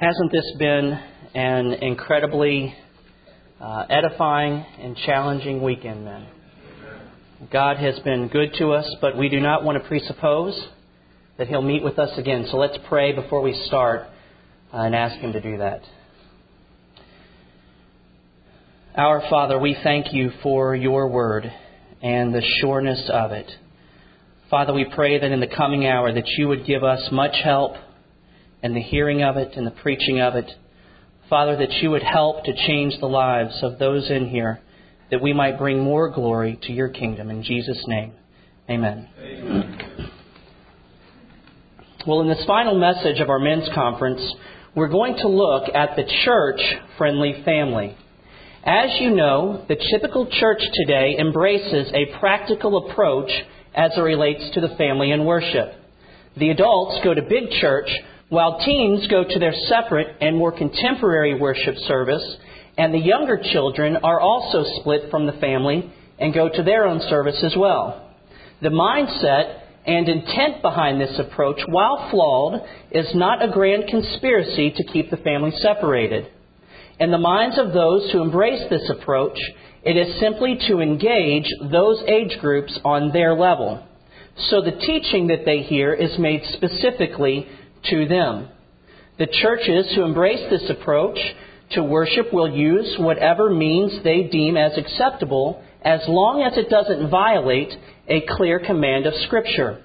Hasn't this been an incredibly edifying and challenging weekend, men? God has been good to us, but we do not want to presuppose that He'll meet with us again. So let's pray before we start and ask Him to do that. Our Father, we thank You for Your Word and the sureness of it. Father, we pray that in the coming hour that You would give us much help in the hearing of it and the preaching of it. Father, that You would help to change the lives of those in here, that we might bring more glory to Your kingdom. In Jesus' name, amen. Amen. Well, in this final message of our men's conference, we're going to look at the church-friendly family. As you know, the typical church today embraces a practical approach as it relates to the family and worship. The adults go to big church, while teens go to their separate and more contemporary worship service, and the younger children are also split from the family and go to their own service as well. The mindset and intent behind this approach, while flawed, is not a grand conspiracy to keep the family separated. In the minds of those who embrace this approach, it is simply to engage those age groups on their level. So the teaching that they hear is made specifically to them. The churches who embrace this approach to worship will use whatever means they deem as acceptable, as long as it doesn't violate a clear command of Scripture.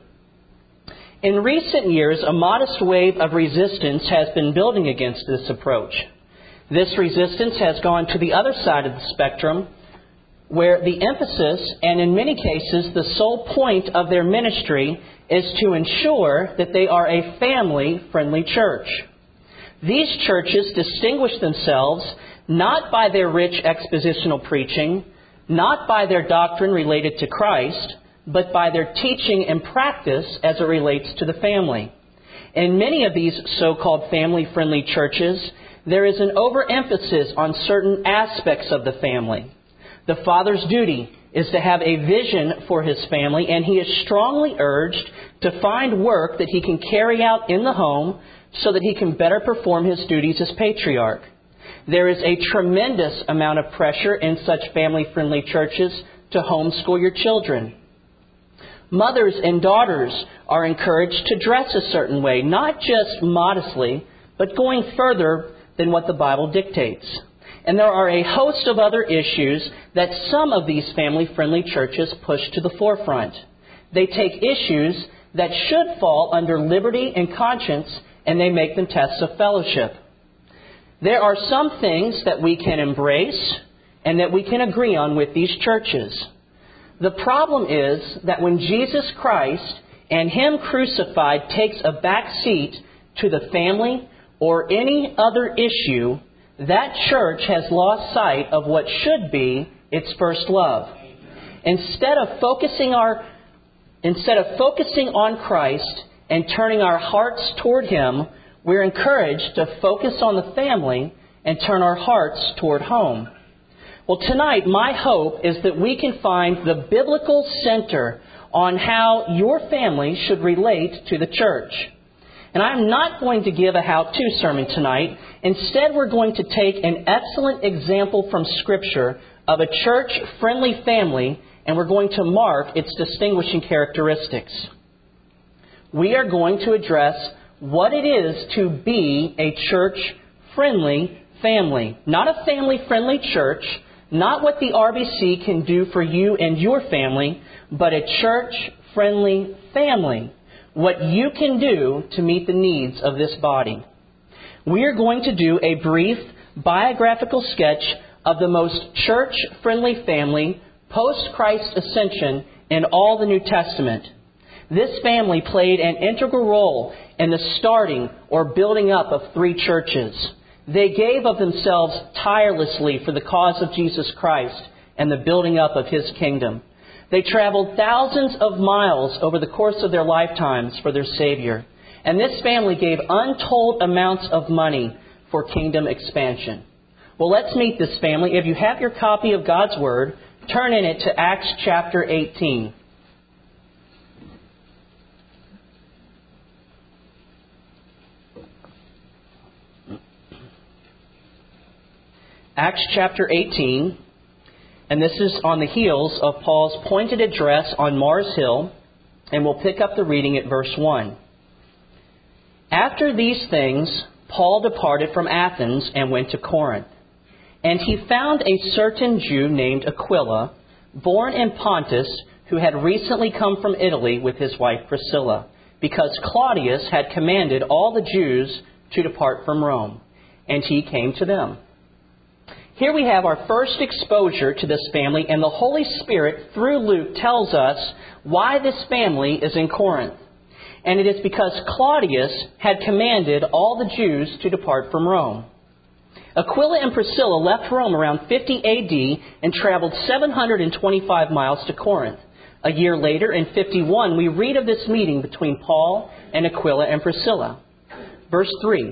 In recent years, a modest wave of resistance has been building against this approach. This resistance has gone to the other side of the spectrum, where the emphasis, and in many cases the sole point of their ministry, is to ensure that they are a family-friendly church. These churches distinguish themselves not by their rich expositional preaching, not by their doctrine related to Christ, but by their teaching and practice as it relates to the family. In many of these so-called family-friendly churches, there is an overemphasis on certain aspects of the family. The father's duty is to have a vision for his family, and he is strongly urged to find work that he can carry out in the home so that he can better perform his duties as patriarch. There is a tremendous amount of pressure in such family-friendly churches to homeschool your children. Mothers and daughters are encouraged to dress a certain way, not just modestly, but going further than what the Bible dictates. And there are a host of other issues that some of these family-friendly churches push to the forefront. They take issues that should fall under liberty and conscience, and they make them tests of fellowship. There are some things that we can embrace and that we can agree on with these churches. The problem is that when Jesus Christ and Him crucified takes a back seat to the family or any other issue, that church has lost sight of what should be its first love. Instead of focusing on Christ and turning our hearts toward Him, we're encouraged to focus on the family and turn our hearts toward home. Well, tonight, my hope is that we can find the biblical center on how your family should relate to the church. And I'm not going to give a how-to sermon tonight. Instead, we're going to take an excellent example from Scripture of a church-friendly family, and we're going to mark its distinguishing characteristics. We are going to address what it is to be a church-friendly family. Not a family-friendly church, not what the RBC can do for you and your family, but a church-friendly family. What you can do to meet the needs of this body. We are going to do a brief biographical sketch of the most church-friendly family post-Christ's ascension in all the New Testament. This family played an integral role in the starting or building up of 3 churches. They gave of themselves tirelessly for the cause of Jesus Christ and the building up of His kingdom. They traveled thousands of miles over the course of their lifetimes for their Savior. And this family gave untold amounts of money for kingdom expansion. Well, let's meet this family. If you have your copy of God's Word, turn in it to Acts chapter 18. Acts chapter 18, and this is on the heels of Paul's pointed address on Mars Hill, and we'll pick up the reading at verse 1. After these things, Paul departed from Athens and went to Corinth. And he found a certain Jew named Aquila, born in Pontus, who had recently come from Italy with his wife Priscilla, because Claudius had commanded all the Jews to depart from Rome, and he came to them. Here we have our first exposure to this family, and the Holy Spirit, through Luke, tells us why this family is in Corinth. And it is because Claudius had commanded all the Jews to depart from Rome. Aquila and Priscilla left Rome around 50 A.D. and traveled 725 miles to Corinth. A year later, in 51, we read of this meeting between Paul and Aquila and Priscilla. Verse 3.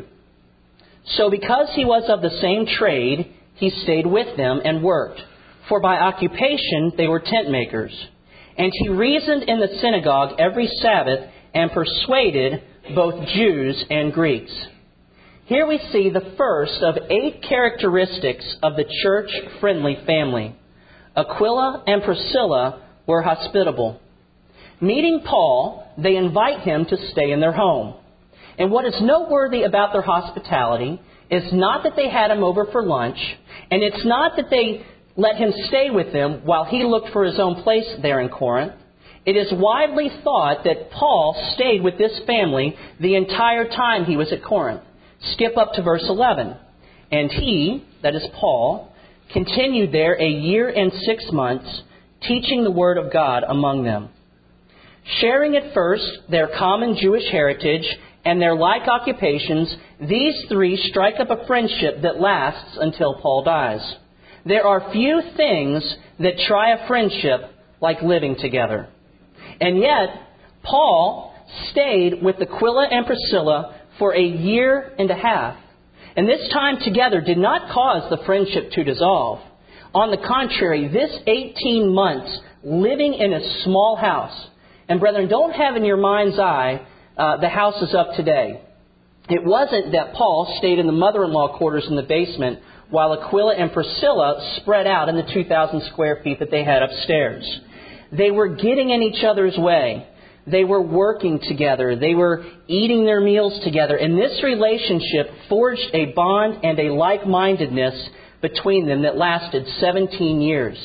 So because he was of the same trade, he stayed with them and worked, for by occupation they were tent makers. And he reasoned in the synagogue every Sabbath and persuaded both Jews and Greeks. Here we see the first of 8 characteristics of the church-friendly family. Aquila and Priscilla were hospitable. Meeting Paul, they invite him to stay in their home. And what is noteworthy about their hospitality is not that they had him over for lunch, and it's not that they let him stay with them while he looked for his own place there in Corinth. It is widely thought that Paul stayed with this family the entire time he was at Corinth. Skip up to verse 11. And he, that is Paul, continued there a year and 6 months, teaching the word of God among them. Sharing at first their common Jewish heritage and their like occupations, these 3 strike up a friendship that lasts until Paul dies. There are few things that try a friendship like living together. And yet, Paul stayed with Aquila and Priscilla for a year and a half. And this time together did not cause the friendship to dissolve. On the contrary, this 18 months living in a small house. And brethren, don't have in your mind's eye the houses of today. It wasn't that Paul stayed in the mother-in-law quarters in the basement while Aquila and Priscilla spread out in the 2,000 square feet that they had upstairs. They were getting in each other's way. They were working together. They were eating their meals together. And this relationship forged a bond and a like-mindedness between them that lasted 17 years.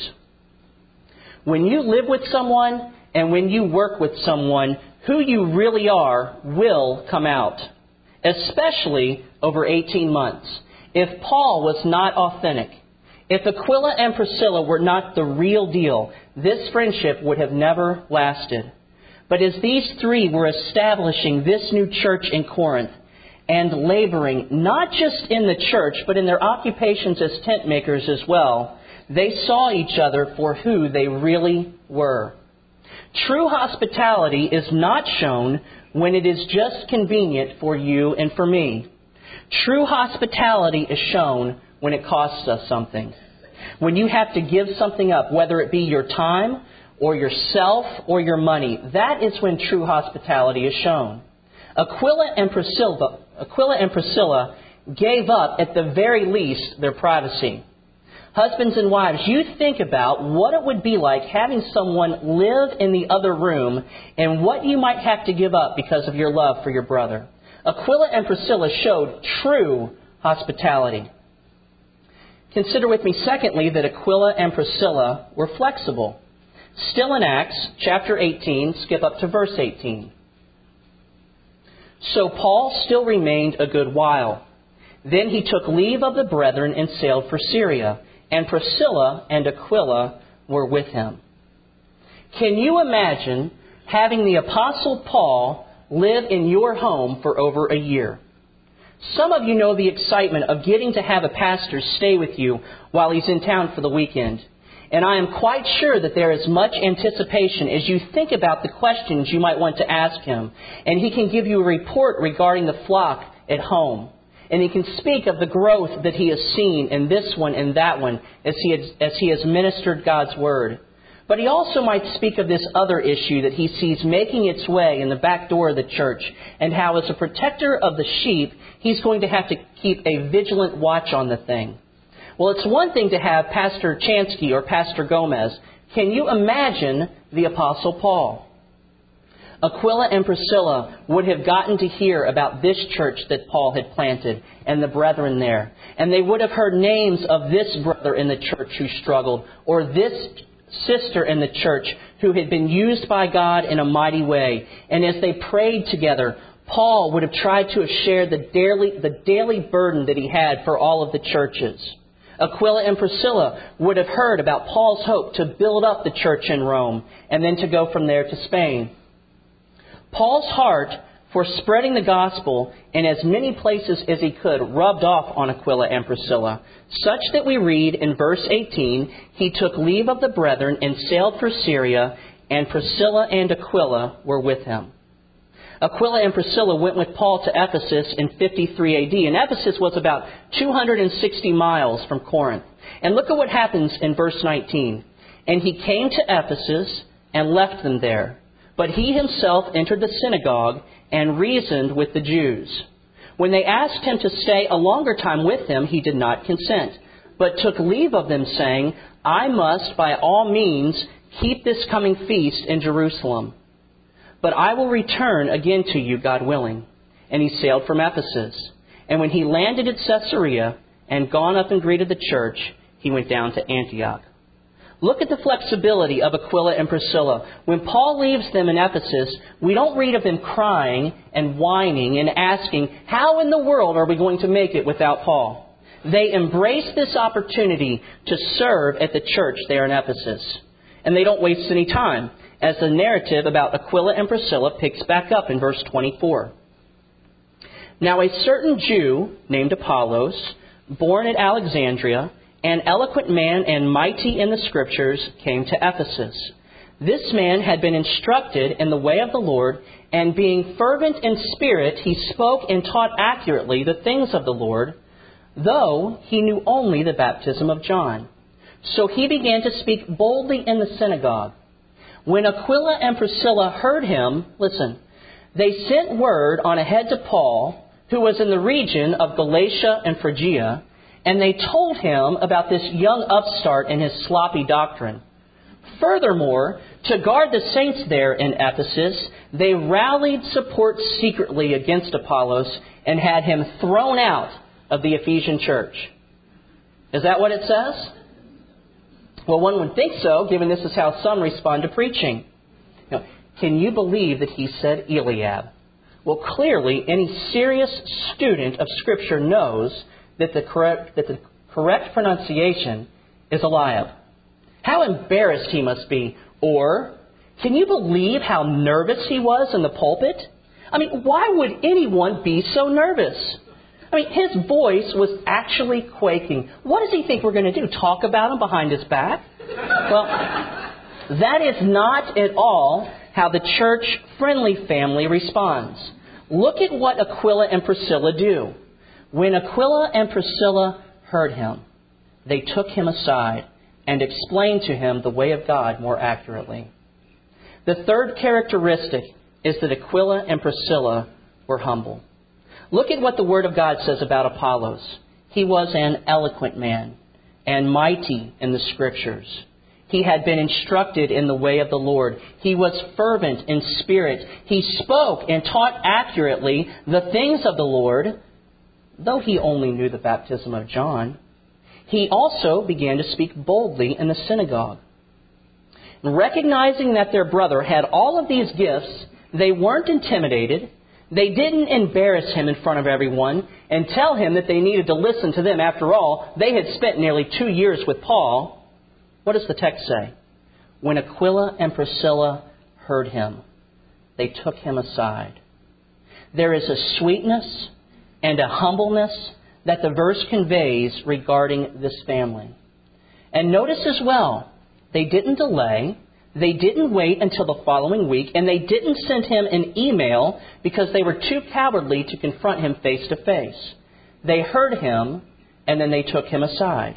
When you live with someone and when you work with someone, who you really are will come out, especially over 18 months. If Paul was not authentic, if Aquila and Priscilla were not the real deal, this friendship would have never lasted. But as these 3 were establishing this new church in Corinth and laboring not just in the church, but in their occupations as tent makers as well, they saw each other for who they really were. True hospitality is not shown when it is just convenient for you and for me. True hospitality is shown when it costs us something. When you have to give something up, whether it be your time or yourself or your money, that is when true hospitality is shown. Aquila and Priscilla gave up, at the very least, their privacy. Husbands and wives, you think about what it would be like having someone live in the other room and what you might have to give up because of your love for your brother. Aquila and Priscilla showed true hospitality. Consider with me, secondly, that Aquila and Priscilla were flexible. Still in Acts chapter 18, skip up to verse 18. So Paul still remained a good while. Then he took leave of the brethren and sailed for Syria, and Priscilla and Aquila were with him. Can you imagine having the Apostle Paul live in your home for over a year? Some of you know the excitement of getting to have a pastor stay with you while he's in town for the weekend. And I am quite sure that there is much anticipation as you think about the questions you might want to ask him. And he can give you a report regarding the flock at home. And he can speak of the growth that he has seen in this one and that one as he has ministered God's Word. But he also might speak of this other issue that he sees making its way in the back door of the church, and how as a protector of the sheep, he's going to have to keep a vigilant watch on the thing. Well, it's one thing to have Pastor Chansky or Pastor Gomez. Can you imagine the Apostle Paul? Aquila and Priscilla would have gotten to hear about this church that Paul had planted and the brethren there. And they would have heard names of this brother in the church who struggled, or this sister in the church who had been used by God in a mighty way. And as they prayed together, Paul would have tried to share the daily burden that he had for all of the churches. Aquila and Priscilla would have heard about Paul's hope to build up the church in Rome and then to go from there to Spain. Paul's heart for spreading the gospel in as many places as he could rubbed off on Aquila and Priscilla, such that we read in verse 18, he took leave of the brethren and sailed for Syria, and Priscilla and Aquila were with him. Aquila and Priscilla went with Paul to Ephesus in 53 AD, and Ephesus was about 260 miles from Corinth. And look at what happens in verse 19. And he came to Ephesus and left them there. But he himself entered the synagogue and reasoned with the Jews. When they asked him to stay a longer time with them, he did not consent, but took leave of them, saying, I must by all means keep this coming feast in Jerusalem. But I will return again to you, God willing. And he sailed from Ephesus. And when he landed at Caesarea and gone up and greeted the church, he went down to Antioch. Look at the flexibility of Aquila and Priscilla. When Paul leaves them in Ephesus, we don't read of them crying and whining and asking, how in the world are we going to make it without Paul? They embrace this opportunity to serve at the church there in Ephesus. And they don't waste any time, as the narrative about Aquila and Priscilla picks back up in verse 24. Now a certain Jew named Apollos, born at Alexandria, an eloquent man and mighty in the Scriptures, came to Ephesus. This man had been instructed in the way of the Lord, and being fervent in spirit, he spoke and taught accurately the things of the Lord, though he knew only the baptism of John. So he began to speak boldly in the synagogue. When Aquila and Priscilla heard him, listen, they sent word on ahead to Paul, who was in the region of Galatia and Phrygia, and they told him about this young upstart and his sloppy doctrine. Furthermore, to guard the saints there in Ephesus, they rallied support secretly against Apollos and had him thrown out of the Ephesian church. Is that what it says? Well, one would think so, given this is how some respond to preaching. Now, can you believe that he said Eliab? Well, clearly, any serious student of Scripture knows that the correct pronunciation is Eliab. How embarrassed he must be. Or, can you believe how nervous he was in the pulpit? I mean, why would anyone be so nervous? I mean, his voice was actually quaking. What does he think we're going to do? Talk about him behind his back? Well, that is not at all how the church-friendly family responds. Look at what Aquila and Priscilla do. When Aquila and Priscilla heard him, they took him aside and explained to him the way of God more accurately. The third characteristic is that Aquila and Priscilla were humble. Look at what the Word of God says about Apollos. He was an eloquent man and mighty in the Scriptures. He had been instructed in the way of the Lord. He was fervent in spirit. He spoke and taught accurately the things of the Lord, though he only knew the baptism of John. He also began to speak boldly in the synagogue. Recognizing that their brother had all of these gifts, they weren't intimidated. They didn't embarrass him in front of everyone and tell him that they needed to listen to them. After all, they had spent nearly 2 years with Paul. What does the text say? When Aquila and Priscilla heard him, they took him aside. There is a sweetness and a humbleness that the verse conveys regarding this family. And notice as well, they didn't delay, they didn't wait until the following week, and they didn't send him an email because they were too cowardly to confront him face to face. They heard him, and then they took him aside.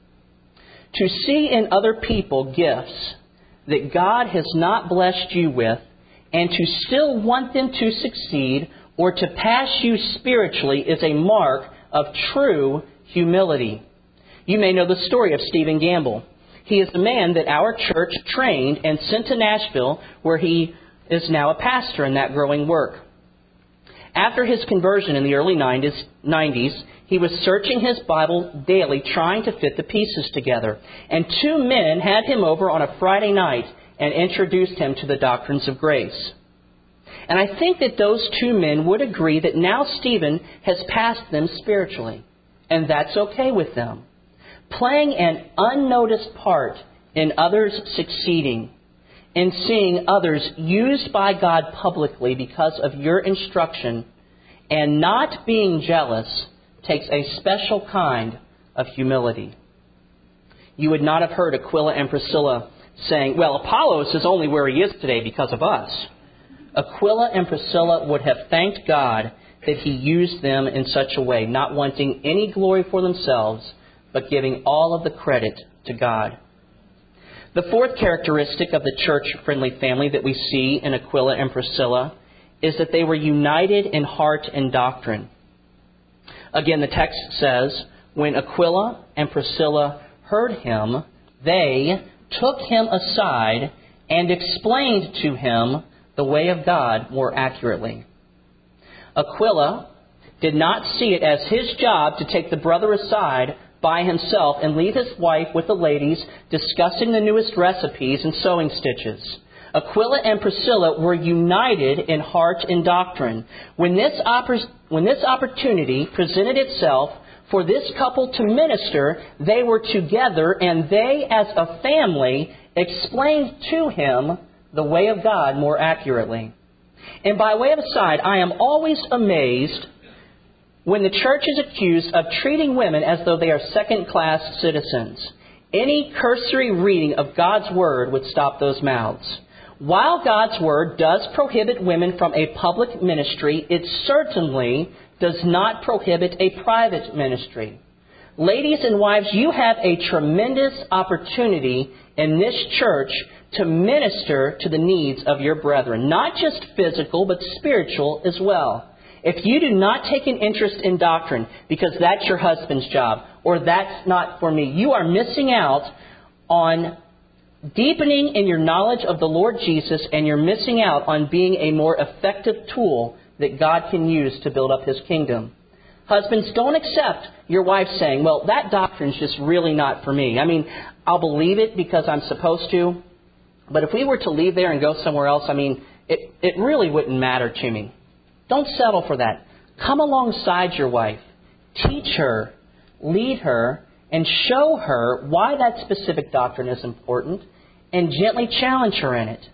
To see in other people gifts that God has not blessed you with, and to still want them to succeed or to pass you spiritually is a mark of true humility. You may know the story of Stephen Gamble. He is the man that our church trained and sent to Nashville, where he is now a pastor in that growing work. After his conversion in the early 90s, he was searching his Bible daily, trying to fit the pieces together. And two men had him over on a Friday night and introduced him to the doctrines of grace. And I think that those two men would agree that now Stephen has passed them spiritually. And that's okay with them. Playing an unnoticed part in others succeeding, in seeing others used by God publicly because of your instruction, and not being jealous takes a special kind of humility. You would not have heard Aquila and Priscilla saying, well, Apollos is only where he is today because of us. Aquila and Priscilla would have thanked God that He used them in such a way, not wanting any glory for themselves, but giving all of the credit to God. The fourth characteristic of the church-friendly family that we see in Aquila and Priscilla is that they were united in heart and doctrine. Again, the text says, when Aquila and Priscilla heard him, they took him aside and explained to him the way of God more accurately. Aquila did not see it as his job to take the brother aside by himself and leave his wife with the ladies discussing the newest recipes and sewing stitches. Aquila and Priscilla were united in heart and doctrine. When this opportunity presented itself for this couple to minister, they were together, and they, as a family, explained to him the way of God more accurately. And by way of aside, I am always amazed when the church is accused of treating women as though they are second-class citizens. Any cursory reading of God's Word would stop those mouths. While God's Word does prohibit women from a public ministry, it certainly does not prohibit a private ministry. Ladies and wives, you have a tremendous opportunity in this church to minister to the needs of your brethren, not just physical, but spiritual as well. If you do not take an interest in doctrine because that's your husband's job, or that's not for me, you are missing out on deepening in your knowledge of the Lord Jesus, and you're missing out on being a more effective tool that God can use to build up His kingdom. Husbands, don't accept your wife saying, well, that doctrine's just really not for me. I mean, I'll believe it because I'm supposed to, but if we were to leave there and go somewhere else, I mean, it really wouldn't matter to me. Don't settle for that. Come alongside your wife. Teach her, lead her, and show her why that specific doctrine is important, and gently challenge her in it.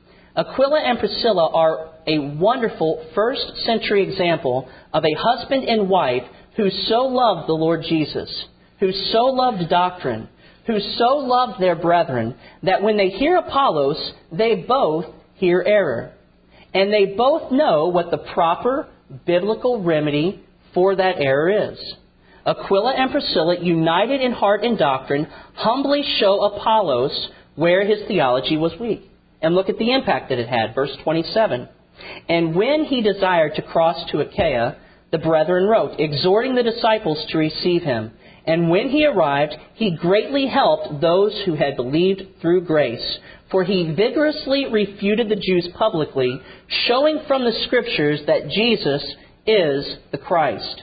Aquila and Priscilla are a wonderful first-century example of a husband and wife who so loved the Lord Jesus, who so loved doctrine, who so loved their brethren, that when they hear Apollos, they both hear error. And they both know what the proper biblical remedy for that error is. Aquila and Priscilla, united in heart and doctrine, humbly show Apollos where his theology was weak. And look at the impact that it had. Verse 27. And when he desired to cross to Achaia, the brethren wrote, exhorting the disciples to receive him. And when he arrived, he greatly helped those who had believed through grace. For he vigorously refuted the Jews publicly, showing from the Scriptures that Jesus is the Christ.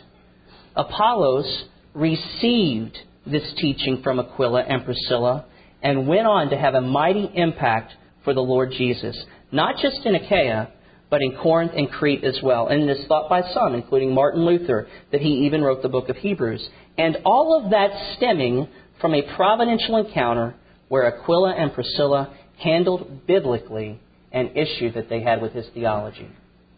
Apollos received this teaching from Aquila and Priscilla and went on to have a mighty impact for the Lord Jesus, not just in Achaia, but in Corinth and Crete as well. And it is thought by some, including Martin Luther, that he even wrote the book of Hebrews. And all of that stemming from a providential encounter where Aquila and Priscilla handled biblically an issue that they had with his theology.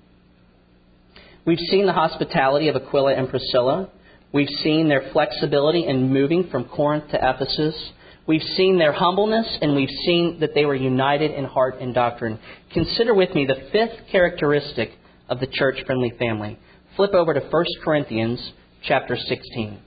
We've seen the hospitality of Aquila and Priscilla. We've seen their flexibility in moving from Corinth to Ephesus. We've seen their humbleness, and we've seen that they were united in heart and doctrine. Consider with me the fifth characteristic of the church-friendly family. Flip over to 1 Corinthians chapter 16.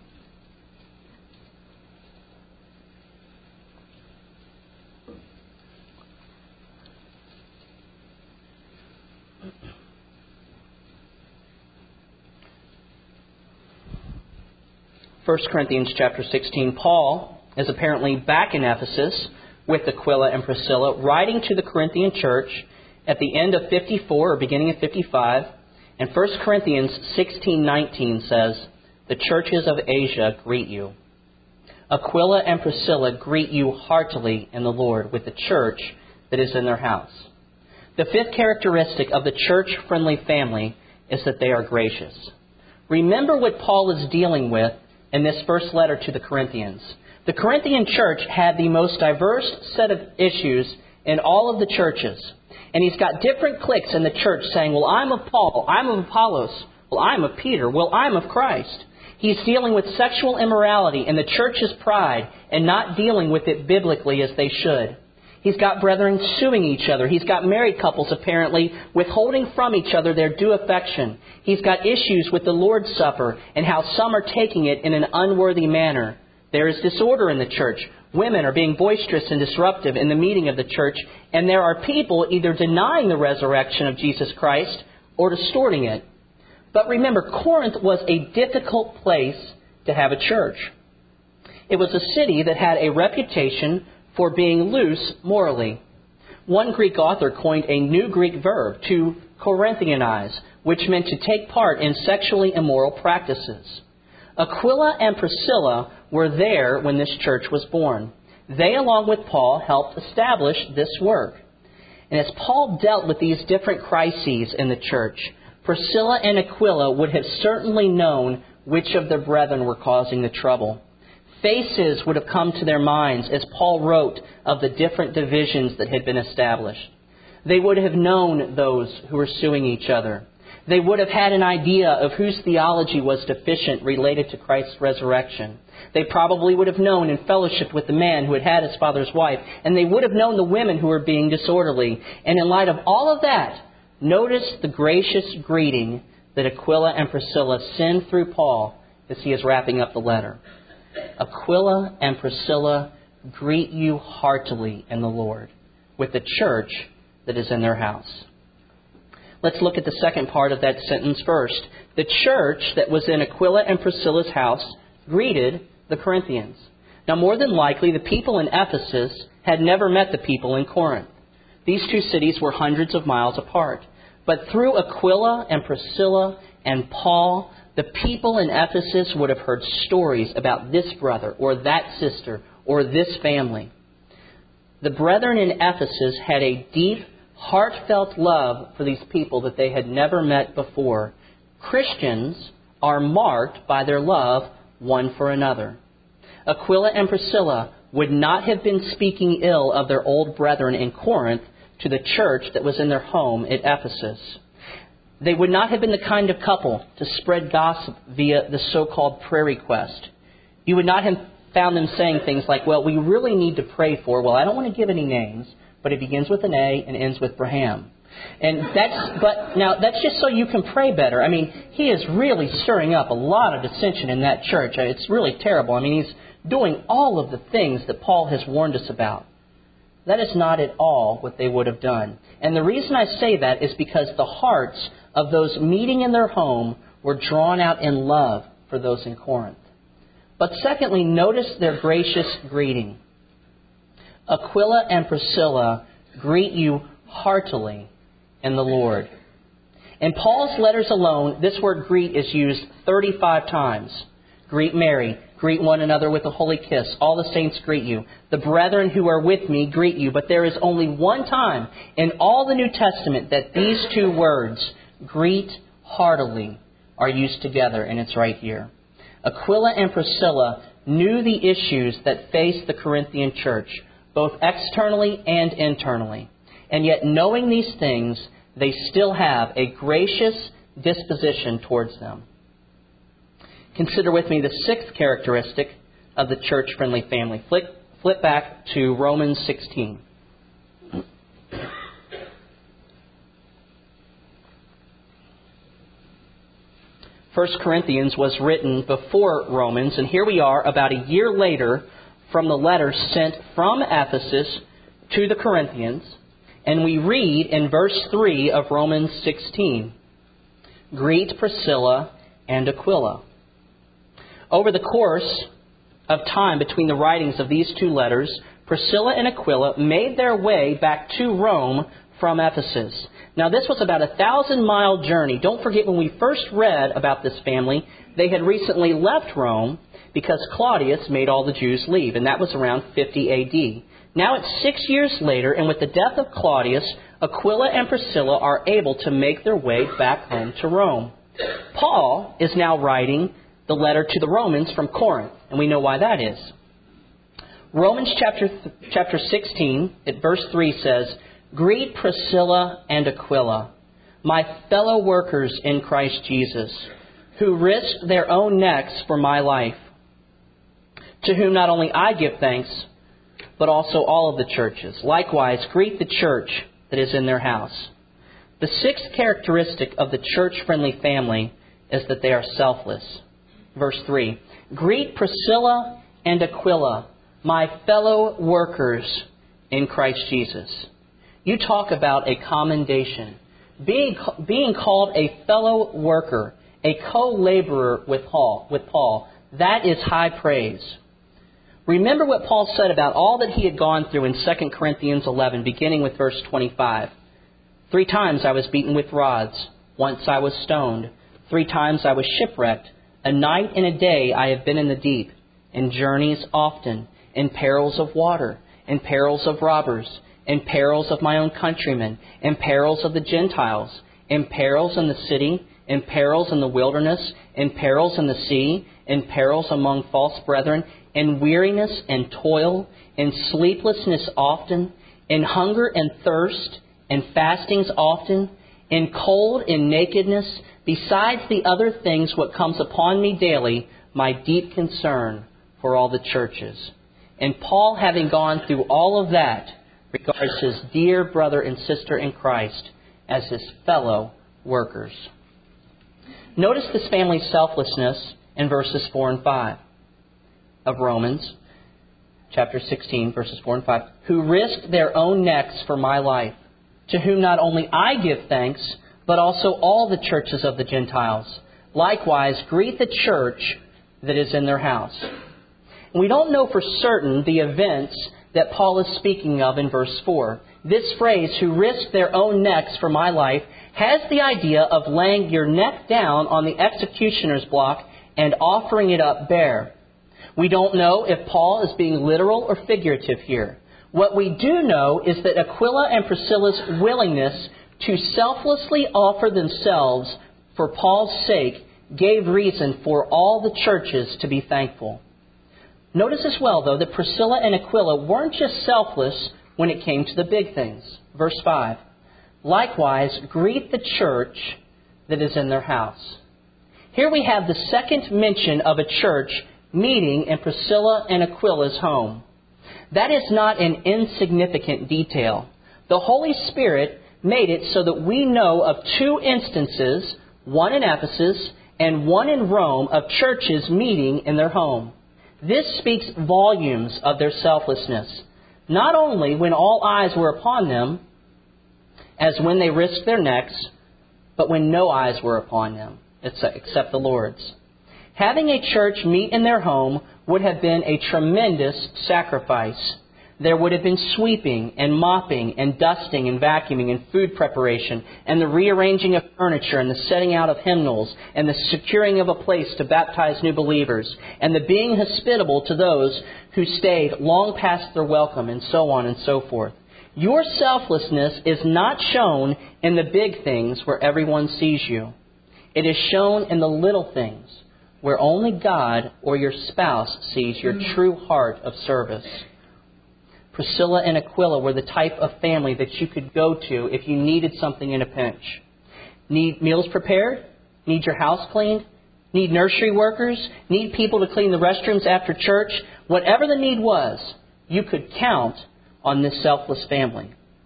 1 Corinthians chapter 16, Paul is apparently back in Ephesus with Aquila and Priscilla, writing to the Corinthian church at the end of 54 or beginning of 55. And 1 Corinthians 16:19 says, "The churches of Asia greet you. Aquila and Priscilla greet you heartily in the Lord with the church that is in their house." The fifth characteristic of the church-friendly family is that they are gracious. Remember what Paul is dealing with in this first letter to the Corinthians. The Corinthian church had the most diverse set of issues in all of the churches. And he's got different cliques in the church saying, well, I'm of Paul, I'm of Apollos, well, I'm of Peter, well, I'm of Christ. He's dealing with sexual immorality and the church's pride and not dealing with it biblically as they should. He's got brethren suing each other. He's got married couples apparently withholding from each other their due affection. He's got issues with the Lord's Supper and how some are taking it in an unworthy manner. There is disorder in the church. Women are being boisterous and disruptive in the meeting of the church. And there are people either denying the resurrection of Jesus Christ or distorting it. But remember, Corinth was a difficult place to have a church. It was a city that had a reputation for being loose morally. One Greek author coined a new Greek verb, to Corinthianize, which meant to take part in sexually immoral practices. Aquila and Priscilla were there when this church was born. They, along with Paul, helped establish this work. And as Paul dealt with these different crises in the church, Priscilla and Aquila would have certainly known which of their brethren were causing the trouble. Faces would have come to their minds as Paul wrote of the different divisions that had been established. They would have known those who were suing each other. They would have had an idea of whose theology was deficient related to Christ's resurrection. They probably would have known and fellowshiped with the man who had had his father's wife. And they would have known the women who were being disorderly. And in light of all of that, notice the gracious greeting that Aquila and Priscilla send through Paul as he is wrapping up the letter. Aquila and Priscilla greet you heartily in the Lord with the church that is in their house. Let's look at the second part of that sentence first. The church that was in Aquila and Priscilla's house greeted the Corinthians. Now, more than likely, the people in Ephesus had never met the people in Corinth. These two cities were hundreds of miles apart. But through Aquila and Priscilla and Paul, the people in Ephesus would have heard stories about this brother or that sister or this family. The brethren in Ephesus had a deep, heartfelt love for these people that they had never met before. Christians are marked by their love one for another. Aquila and Priscilla would not have been speaking ill of their old brethren in Corinth to the church that was in their home at Ephesus. They would not have been the kind of couple to spread gossip via the so-called prayer request. You would not have found them saying things like, well, we really need to pray for, well, I don't want to give any names, but it begins with an A and ends with Braham. And that's just so you can pray better. I mean, he is really stirring up a lot of dissension in that church. It's really terrible. I mean, he's doing all of the things that Paul has warned us about. That is not at all what they would have done. And the reason I say that is because the hearts of those meeting in their home were drawn out in love for those in Corinth. But secondly, notice their gracious greeting. Aquila and Priscilla greet you heartily in the Lord. In Paul's letters alone, this word greet is used 35 times. Greet Mary. Greet one another with a holy kiss. All the saints greet you. The brethren who are with me greet you. But there is only one time in all the New Testament that these two words, greet heartily, are used together, and it's right here. Aquila and Priscilla knew the issues that faced the Corinthian church, both externally and internally. And yet, knowing these things, they still have a gracious disposition towards them. Consider with me the sixth characteristic of the church-friendly family. Flip back to Romans 16. 1 Corinthians was written before Romans, and here we are about a year later from the letter sent from Ephesus to the Corinthians, and we read in verse 3 of Romans 16, "Greet Priscilla and Aquila." Over the course of time between the writings of these two letters, Priscilla and Aquila made their way back to Rome from Ephesus. Now, this was about a 1,000-mile journey. Don't forget, when we first read about this family, they had recently left Rome because Claudius made all the Jews leave, and that was around 50 A.D. Now it's 6 years later, and with the death of Claudius, Aquila and Priscilla are able to make their way back home to Rome. Paul is now writing the letter to the Romans from Corinth, and we know why that is. Romans chapter 16, at verse 3 says, "Greet Priscilla and Aquila, my fellow workers in Christ Jesus, who risked their own necks for my life, to whom not only I give thanks, but also all of the churches. Likewise, greet the church that is in their house." The sixth characteristic of the church-friendly family is that they are selfless. Verse 3, "Greet Priscilla and Aquila, my fellow workers in Christ Jesus." You talk about a commendation. Being called a fellow worker, a co-laborer with Paul, that is high praise. Remember what Paul said about all that he had gone through in 2 Corinthians 11, beginning with verse 25. 3 times I was beaten with rods. Once I was stoned. 3 times I was shipwrecked. A night and a day I have been in the deep, in journeys often, in perils of water, in perils of robbers, in perils of my own countrymen, in perils of the Gentiles, in perils in the city, in perils in the wilderness, in perils in the sea, in perils among false brethren, in weariness and toil, in sleeplessness often, in hunger and thirst, in fastings often, in cold and nakedness, besides the other things what comes upon me daily, my deep concern for all the churches. And Paul, having gone through all of that, regards his dear brother and sister in Christ as his fellow workers. Notice this family's selflessness in verses 4 and 5 of Romans chapter 16, verses 4 and 5. "Who risked their own necks for my life, to whom not only I give thanks, but also all the churches of the Gentiles. Likewise, greet the church that is in their house." We don't know for certain the events that Paul is speaking of in verse 4. This phrase, "who risked their own necks for my life," has the idea of laying your neck down on the executioner's block and offering it up bare. We don't know if Paul is being literal or figurative here. What we do know is that Aquila and Priscilla's willingness to selflessly offer themselves for Paul's sake gave reason for all the churches to be thankful. Notice as well, though, that Priscilla and Aquila weren't just selfless when it came to the big things. Verse 5, "Likewise, greet the church that is in their house." Here we have the second mention of a church meeting in Priscilla and Aquila's home. That is not an insignificant detail. The Holy Spirit made it so that we know of 2 instances, one in Ephesus and one in Rome, of churches meeting in their home. This speaks volumes of their selflessness, not only when all eyes were upon them, as when they risked their necks, but when no eyes were upon them, except the Lord's. Having a church meet in their home would have been a tremendous sacrifice. There would have been sweeping and mopping and dusting and vacuuming and food preparation and the rearranging of furniture and the setting out of hymnals and the securing of a place to baptize new believers and the being hospitable to those who stayed long past their welcome, and so on and so forth. Your selflessness is not shown in the big things where everyone sees you. It is shown in the little things where only God or your spouse sees your true heart of service. Priscilla and Aquila were the type of family that you could go to if you needed something in a pinch. Need meals prepared? Need your house cleaned? Need nursery workers? Need people to clean the restrooms after church? Whatever the need was, you could count on this selfless family.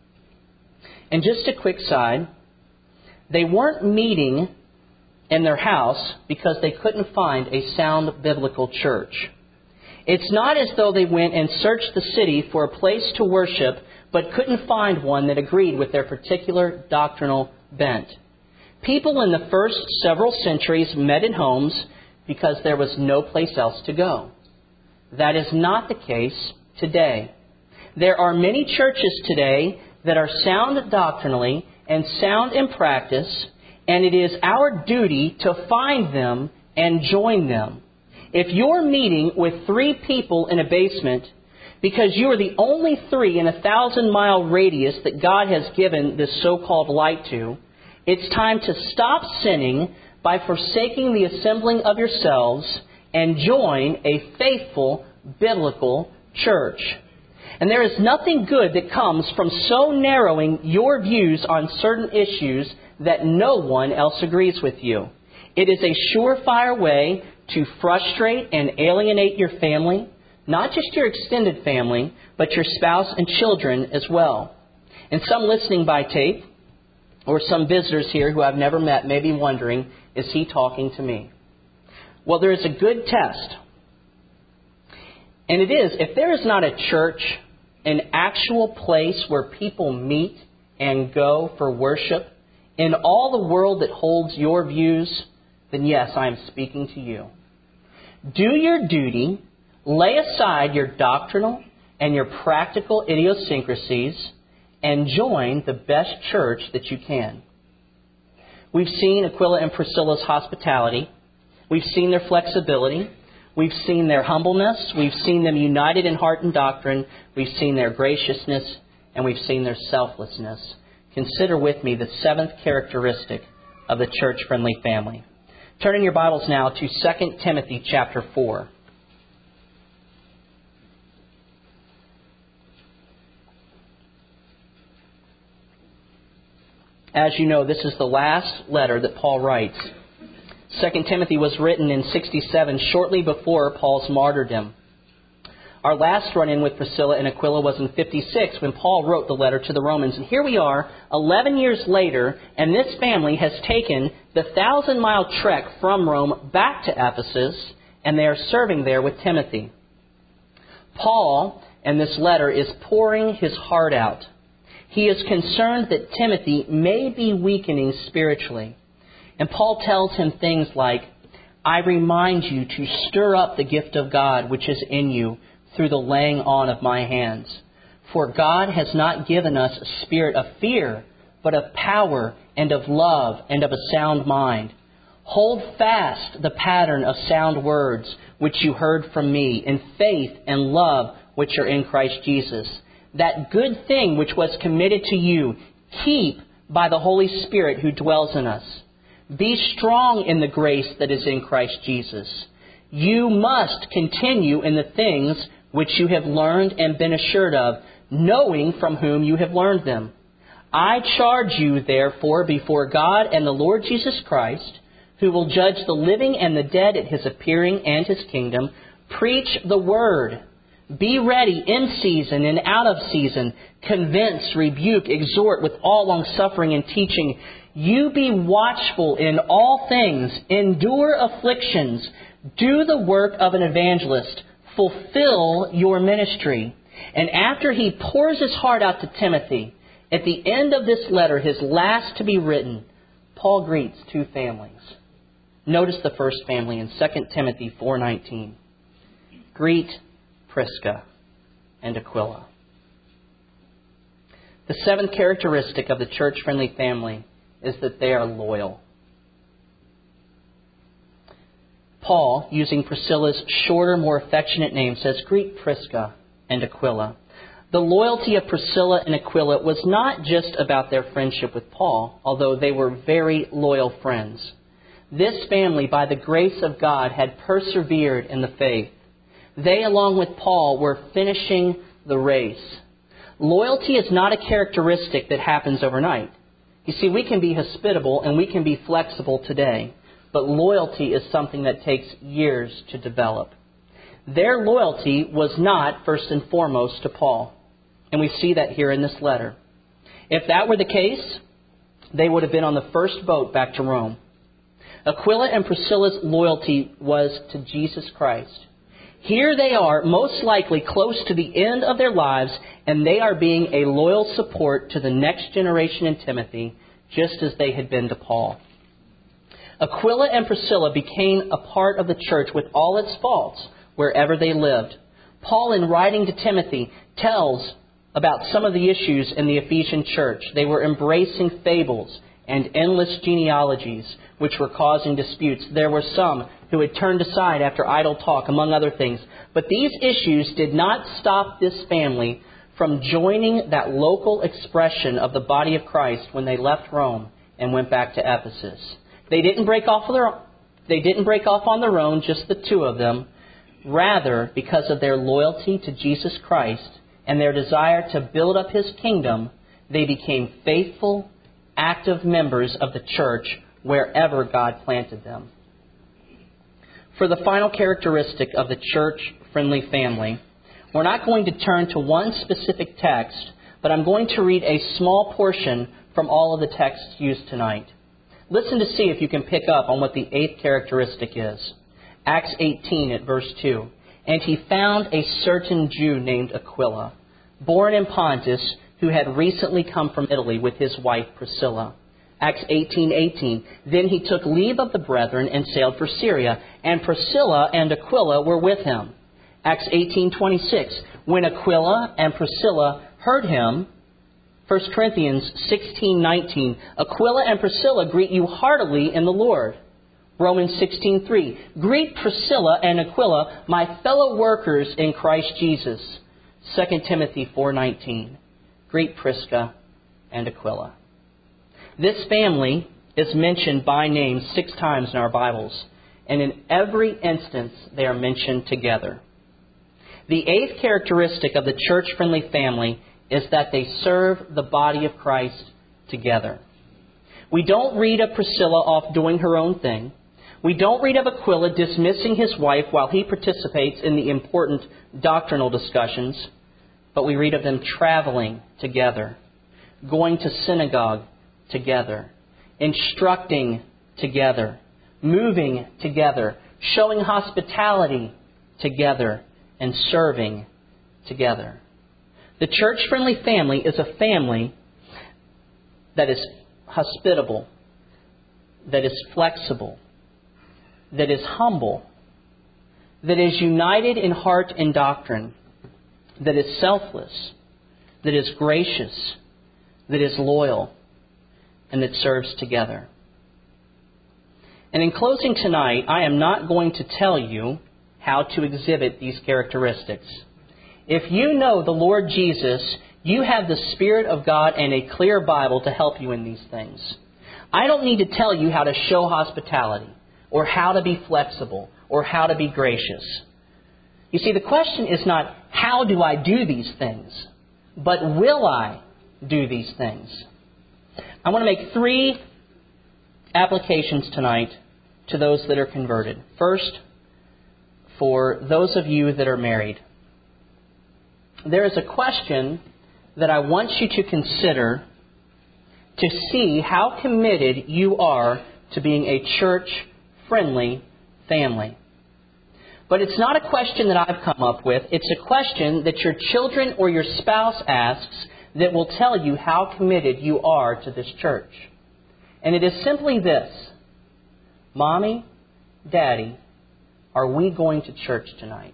And just a quick side, they weren't meeting in their house because they couldn't find a sound biblical church. It's not as though they went and searched the city for a place to worship, but couldn't find one that agreed with their particular doctrinal bent. People in the first several centuries met in homes because there was no place else to go. That is not the case today. There are many churches today that are sound doctrinally and sound in practice, and it is our duty to find them and join them. If you're meeting with 3 people in a basement because you are the only 3 in a 1,000-mile radius that God has given this so-called light to, it's time to stop sinning by forsaking the assembling of yourselves and join a faithful biblical church. And there is nothing good that comes from so narrowing your views on certain issues that no one else agrees with you. It is a surefire way to frustrate and alienate your family, not just your extended family, but your spouse and children as well. And some listening by tape, or some visitors here who I've never met, may be wondering, is he talking to me? Well, there is a good test. And it is, if there is not a church, an actual place where people meet and go for worship, in all the world that holds your views, then yes, I am speaking to you. Do your duty, lay aside your doctrinal and your practical idiosyncrasies, and join the best church that you can. We've seen Aquila and Priscilla's hospitality. We've seen their flexibility. We've seen their humbleness. We've seen them united in heart and doctrine. We've seen their graciousness. And we've seen their selflessness. Consider with me the 7th characteristic of the church-friendly family. Turn in your Bibles now to 2 Timothy chapter 4. As you know, this is the last letter that Paul writes. 2 Timothy was written in 67, shortly before Paul's martyrdom. Our last run-in with Priscilla and Aquila was in 56 when Paul wrote the letter to the Romans. And here we are, 11 years later, and this family has taken the 1,000-mile trek from Rome back to Ephesus, and they are serving there with Timothy. Paul, in this letter, is pouring his heart out. He is concerned that Timothy may be weakening spiritually. And Paul tells him things like, I remind you to stir up the gift of God which is in you through the laying on of my hands. For God has not given us a spirit of fear, but of power and of love and of a sound mind. Hold fast the pattern of sound words which you heard from me in faith and love which are in Christ Jesus. That good thing which was committed to you, keep by the Holy Spirit who dwells in us. Be strong in the grace that is in Christ Jesus. You must continue in the things which you have learned and been assured of, knowing from whom you have learned them. I charge you, therefore, before God and the Lord Jesus Christ, who will judge the living and the dead at His appearing and His kingdom, preach the word. Be ready in season and out of season. Convince, rebuke, exhort with all longsuffering and teaching. You be watchful in all things. Endure afflictions. Do the work of an evangelist. Fulfill your ministry. And after he pours his heart out to Timothy, at the end of this letter, his last to be written, Paul greets 2 families. Notice the first family in 2 Timothy 4:19. Greet Prisca and Aquila. The 7th characteristic of the church-friendly family is that they are loyal. Paul, using Priscilla's shorter, more affectionate name, says, Greet Prisca and Aquila. The loyalty of Priscilla and Aquila was not just about their friendship with Paul, although they were very loyal friends. This family, by the grace of God, had persevered in the faith. They, along with Paul, were finishing the race. Loyalty is not a characteristic that happens overnight. You see, we can be hospitable and we can be flexible today, but loyalty is something that takes years to develop. Their loyalty was not first and foremost to Paul, and we see that here in this letter. If that were the case, they would have been on the first boat back to Rome. Aquila and Priscilla's loyalty was to Jesus Christ. Here they are, most likely close to the end of their lives, and they are being a loyal support to the next generation in Timothy, just as they had been to Paul. Aquila and Priscilla became a part of the church with all its faults wherever they lived. Paul, in writing to Timothy, tells about some of the issues in the Ephesian church. They were embracing fables and endless genealogies, which were causing disputes. There were some who had turned aside after idle talk, among other things. But these issues did not stop this family from joining that local expression of the body of Christ when they left Rome and went back to Ephesus. They didn't break off on their own, just the two of them. Rather, because of their loyalty to Jesus Christ and their desire to build up His kingdom, they became faithful, active members of the church wherever God planted them. For the final characteristic of the church-friendly family, we're not going to turn to one specific text, but I'm going to read a small portion from all of the texts used tonight. Listen to see if you can pick up on what the eighth characteristic is. Acts 18 at verse 2. And he found a certain Jew named Aquila, born in Pontus, who had recently come from Italy with his wife Priscilla. Acts 18:18. Then he took leave of the brethren and sailed for Syria, and Priscilla and Aquila were with him. Acts 18:26. When Aquila and Priscilla heard him, 1 Corinthians 16:19. Aquila and Priscilla greet you heartily in the Lord. Romans 16:3. Greet Priscilla and Aquila, my fellow workers in Christ Jesus. 2 Timothy 4:19. Greet Prisca and Aquila. This family is mentioned by name 6 times in our Bibles, and in every instance they are mentioned together. The eighth characteristic of the church-friendly family is that they serve the body of Christ together. We don't read of Priscilla off doing her own thing. We don't read of Aquila dismissing his wife while he participates in the important doctrinal discussions, but we read of them traveling together, going to synagogue together, instructing together, moving together, showing hospitality together, and serving together. The church-friendly family is a family that is hospitable, that is flexible, that is humble, that is united in heart and doctrine, that is selfless, that is gracious, that is loyal, and that serves together. And in closing tonight, I am not going to tell you how to exhibit these characteristics. If you know the Lord Jesus, you have the Spirit of God and a clear Bible to help you in these things. I don't need to tell you how to show hospitality, or how to be flexible, or how to be gracious. You see, the question is not, how do I do these things? But will I do these things? I want to make 3 applications tonight to those that are converted. First, for those of you that are married. There is a question that I want you to consider to see how committed you are to being a church-friendly family. But it's not a question that I've come up with. It's a question that your children or your spouse asks that will tell you how committed you are to this church. And it is simply this: Mommy, Daddy, are we going to church tonight?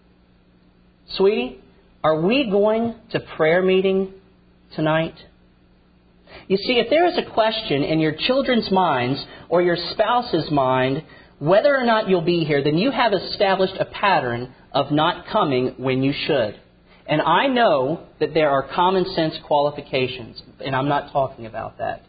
Sweetie, are we going to prayer meeting tonight? You see, if there is a question in your children's minds or your spouse's mind whether or not you'll be here, then you have established a pattern of not coming when you should. And I know that there are common sense qualifications, and I'm not talking about that.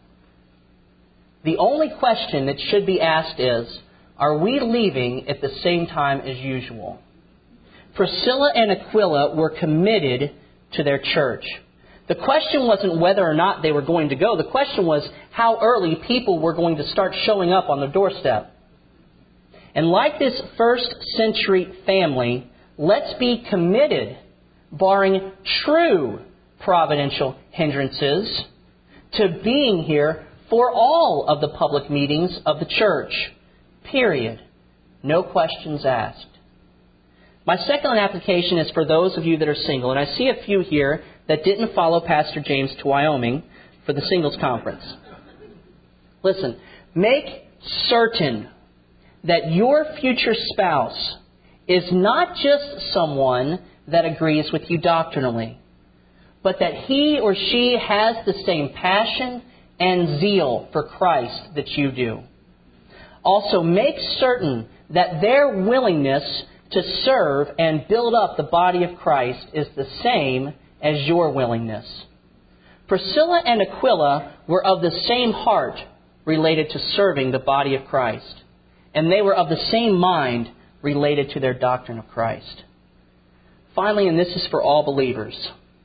The only question that should be asked is, are we leaving at the same time as usual? Priscilla and Aquila were committed to their church. The question wasn't whether or not they were going to go. The question was how early people were going to start showing up on the doorstep. And like this first century family, let's be committed, barring true providential hindrances, to being here for all of the public meetings of the church. Period. No questions asked. My second application is for those of you that are single. And I see a few here that didn't follow Pastor James to Wyoming for the singles conference. Listen, make certain that your future spouse is not just someone that agrees with you doctrinally, but that he or she has the same passion and zeal for Christ that you do. Also, make certain that their willingness to serve and build up the body of Christ is the same as your willingness. Priscilla and Aquila were of the same heart related to serving the body of Christ, and they were of the same mind related to their doctrine of Christ. Finally, and this is for all believers,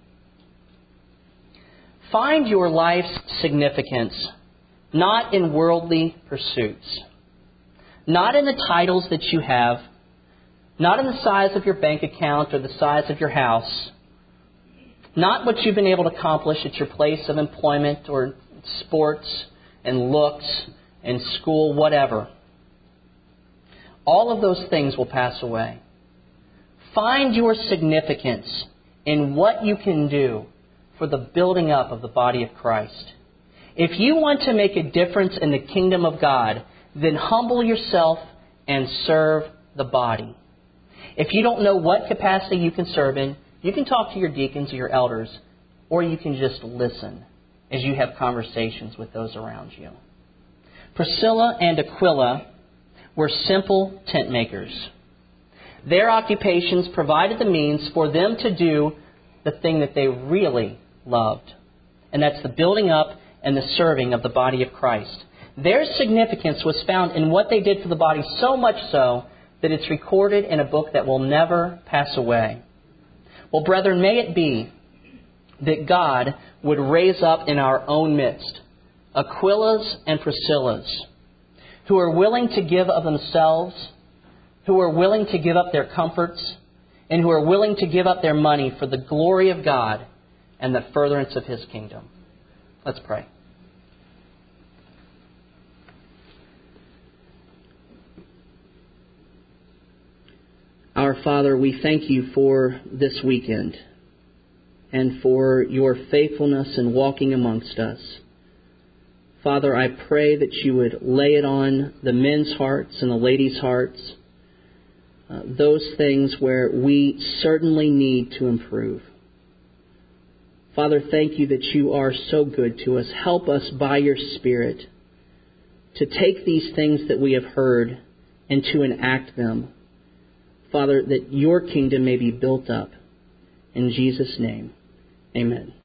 find your life's significance not in worldly pursuits, not in the titles that you have, not in the size of your bank account or the size of your house, not what you've been able to accomplish at your place of employment or sports and looks and school, whatever. All of those things will pass away. Find your significance in what you can do for the building up of the body of Christ. If you want to make a difference in the kingdom of God, then humble yourself and serve the body. If you don't know what capacity you can serve in, you can talk to your deacons or your elders, or you can just listen as you have conversations with those around you. Priscilla and Aquila were simple tent makers. Their occupations provided the means for them to do the thing that they really loved, and that's the building up and the serving of the body of Christ. Their significance was found in what they did for the body, so much so that it's recorded in a book that will never pass away. Well, brethren, may it be that God would raise up in our own midst Aquilas and Priscillas who are willing to give of themselves, who are willing to give up their comforts, and who are willing to give up their money for the glory of God and the furtherance of His kingdom. Let's pray. Our Father, we thank You for this weekend and for Your faithfulness in walking amongst us. Father, I pray that You would lay it on the men's hearts and the ladies' hearts, those things where we certainly need to improve. Father, thank You that You are so good to us. Help us by Your Spirit to take these things that we have heard and to enact them. Father, that Your kingdom may be built up. In Jesus' name, amen.